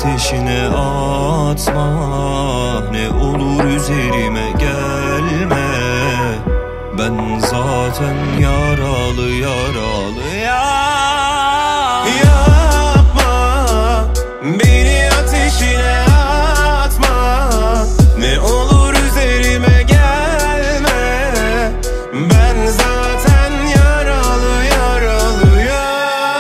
ateşine atma, ne olur üzerime gelme. Ben zaten yaralı yaralı ya. Yapma, beni ateşine atma, ne olur üzerime gelme. Ben zaten yaralı yaralı ya.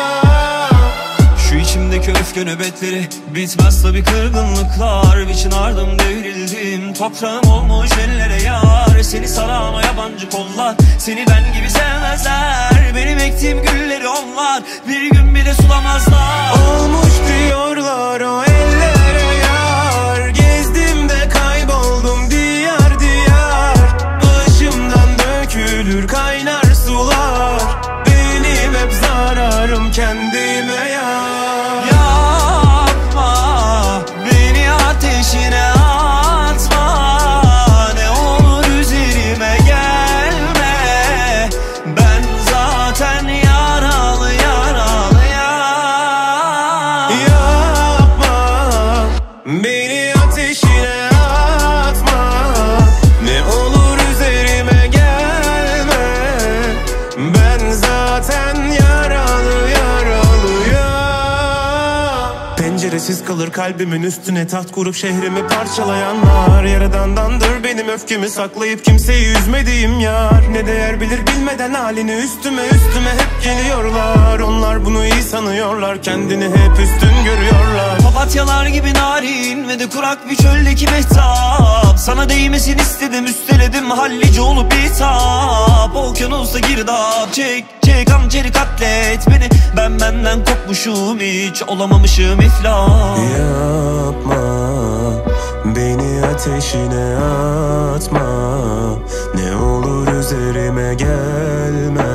Şu içimdeki öfke nöbetleri bitmez tabi kırgınlıklar. Biçin ardım devrildim, toprağım olmuş ellere yar. Seni saran o yabancı kollar, seni ben gibi sevmezler. Benim ektiğim gülleri onlar bir gün bile sulamazlar. Olmuş diyorlar o ellere yar. Gezdim de kayboldum diyar diyar. Başımdan dökülür kaynar sular. Benim hep zararım kendime ya. Yapma, beni ateşine atma, ne olur üzerime gelme. Ben zaten yaralı yaralı ya. Yapma, beni ateşine atma, ne olur üzerime gelme. Ben zaten yaralı yaralı ya. Penceresiz kalır kalbimin üstüne taht kurup şehrimi parçalayanlar. Yaradandandır benim öfkemi saklayıp kimseyi üzmediğim yar. Ne değer bilir bilmeden halini üstüme hep geliyorlar. Onlar bunu iyi sanıyorlar, kendini hep üstün görüyorlar. Papatyalar gibi narin ve de kurak bir çöldeki mehtap. Sana değmesin istedim, üsteledim hallice olup bitap. Okyanusta girdap, çek hançeri katlet beni. Ben benden kopmuşum, hiç olamamışım iflah. Yapma, beni ateşine atma, ne olur üzerime gelme.